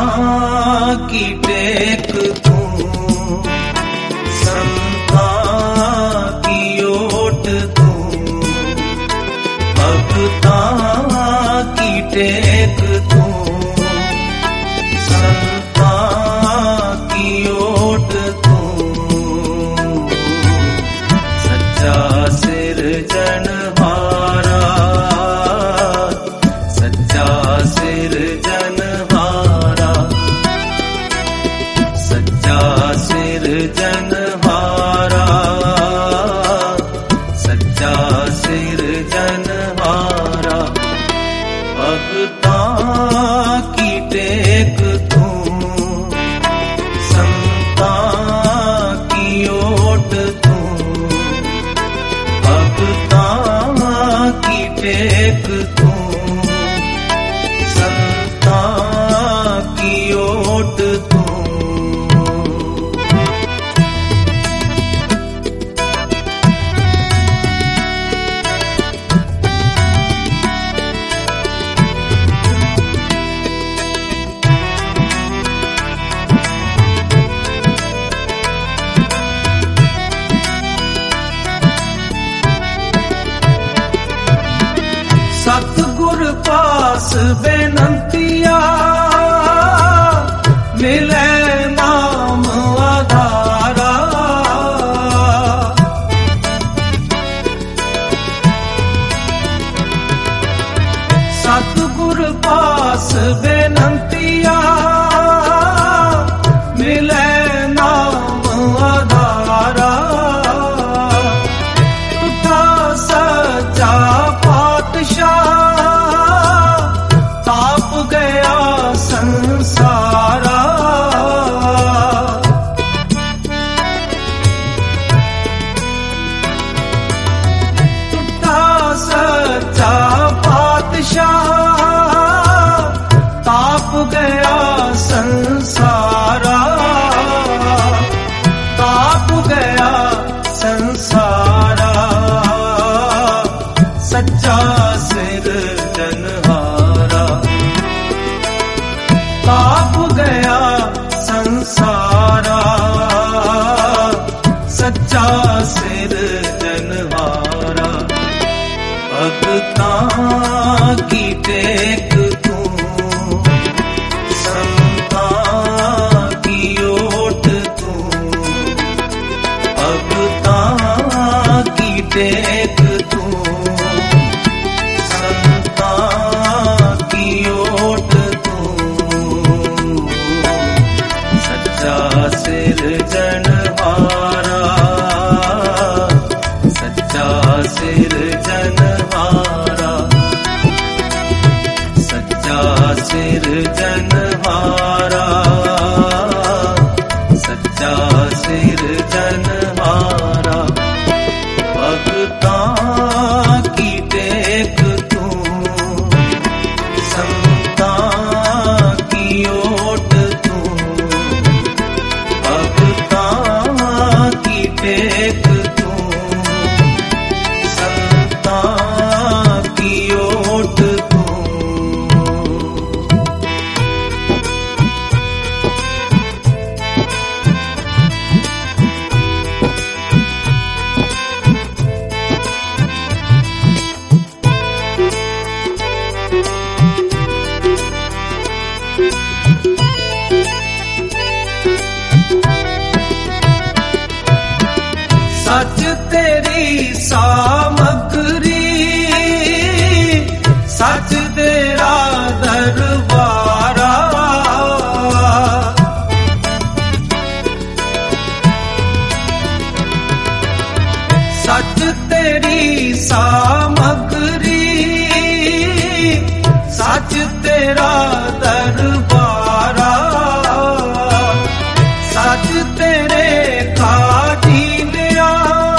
की टेक तू, संता की ओट तू, भक्ता की टेक तू, संता की ओट तू, सच्चा सिरजनहारा, सच्चा सिरजनहारा, सच्चा सिरजनहारा, सच्चा सिरजनहारा, भक्ता की टेक तू, संता की ओट तू, भक्ता की टेक तू, संता की ओट तू। सतगुर पास बेनंतिया, मिले नाम आधारा, सतगुर पास बेनंतिया, मिले नाम आधारा, उठा सच्चा ताप गया संसारा, टूटा सच्चा पातशाह, ताप गया संसारा, ताप गया संसारा, सच्चा सिरजनहारा, ताप गया संसारा, सच्चा सिरजनहारा, भक्ता की टेक तू, संता की ओट तू, भक्ता की टेक तू, संता की ओट तू, सच्चा सिरजनहारा, सच्चा सिरजनहारा, सच्चा सिरजनहारा, सच्चा सिरजनहारा, भक्ता की टेक तू, संता की ओट तू, भक्ता की टेक तू, संता की ओट तू। सच तेरी सामग्री, सच तेरा दरबारा, सच तेरी सामग्री, सच तेरा दरबारा, सच तेरे काजी लिया,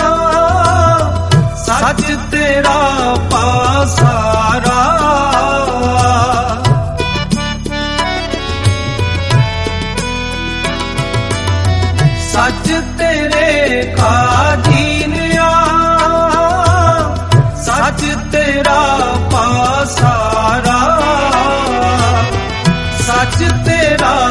सच तेरा पासारा, सच तेरे काजी लिया, सच तेरा पासारा, सच तेरा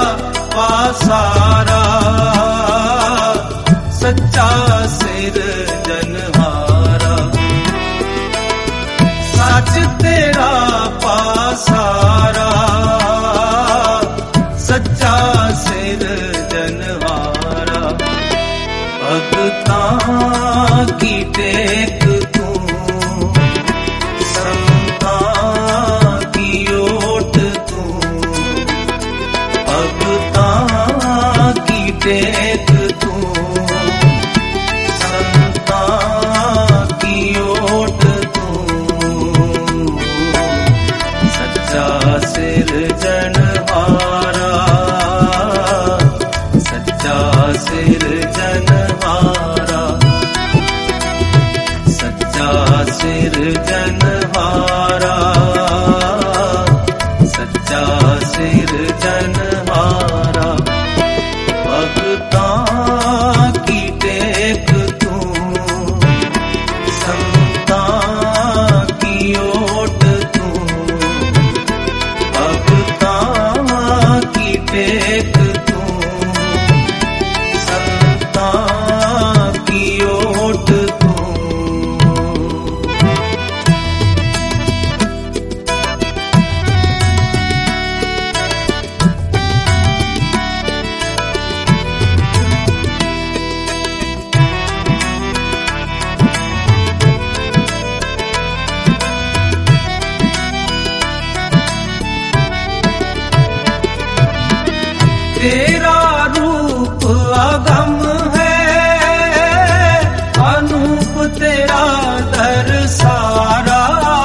सिरजनहारा, सच्चा सिरजनहारा। भगतां की टेक तू, संतां की ओट तू, भगतां की टेक तू, संतां की ओट तू। तेरा रूप अगम है, अनूप तेरा दर सारा।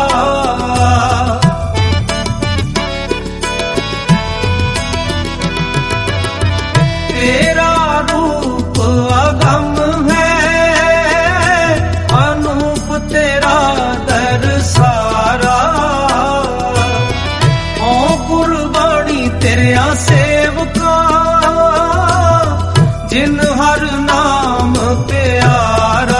तेरा रूप अगम है, अनूप तेरा दर सारा। ओ कुर्बानी तेरा सेवका, जिन हर नाम प्यारा।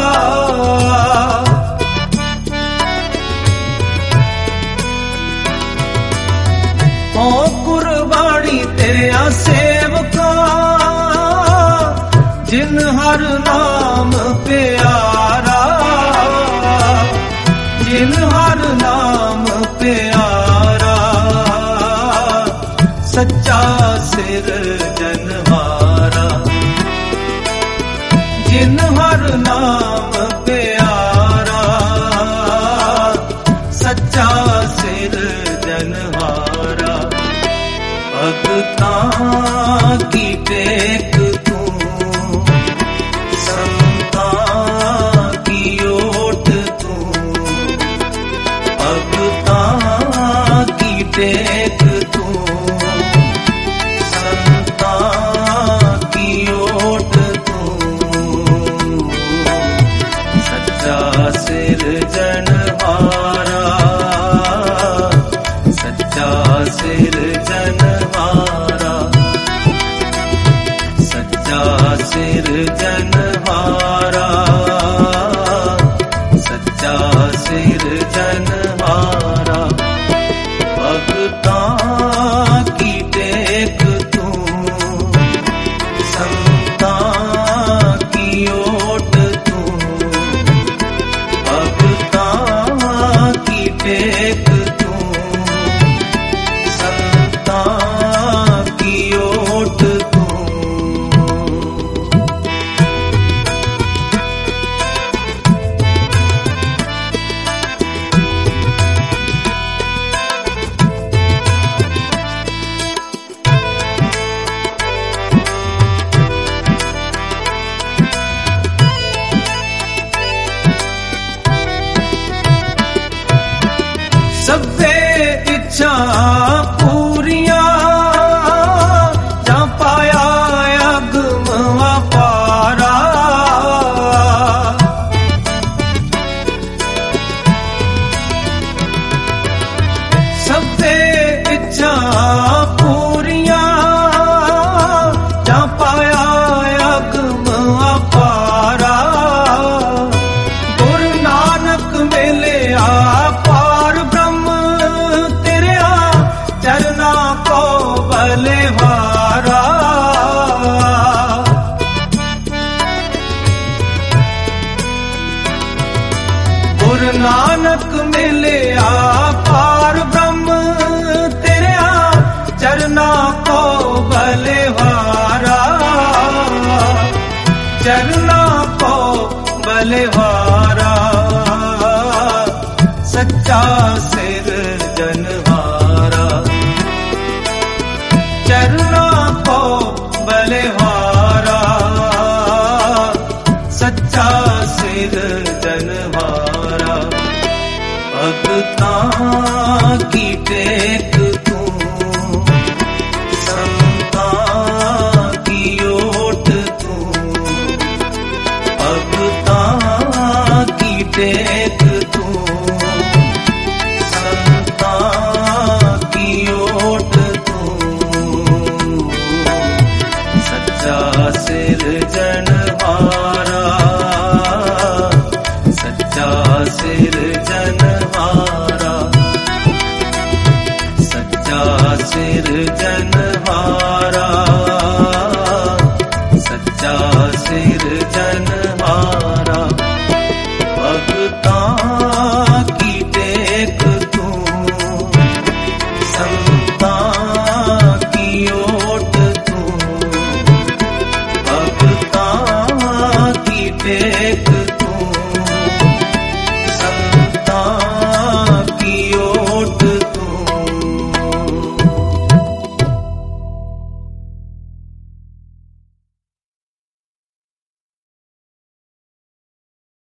ओ कुर्बानी तेरा सेवका, जिन हर नाम प्यारा, जिन हर नाम प्यारा। सच्चा सिरजनहारा, जिन हर नाम प्यारा, सच्चा सिरजनहारा। भगतां की टेक तू, संतां की ओट तू, भगतां की टेक तू, संतां की ओट तू। सच्चा सिरजनहारा, सच्चा सिरजनहारा, सच्चा सिरजनहारा, सच्चा सिरजनहारा। भगतां की टेक तू, संतां की ओट तू, भगतां की टेक तू, संतां की ओट तू। सबे इच्छा पूरियां, जा पाया अगम अपारा। सबे इच्छा पूरियां, जा पाया अगम अपारा। गुरु नानक मिले पार ब्रह्म, तेरा चरना को बलिहारा। गुरु नानक मिले पार ब्रह्म, तेरा चरना को बलिहारा, चरना को बलिहारा। सच्चा सिरजनहारा, चरना को बलिहारा, सच्चा सिरजनहारा। भगतां की टेक तू, संतां की ओट तू, भगतां की टेक सिरजनहारा, सच्चा सिरजनहारा।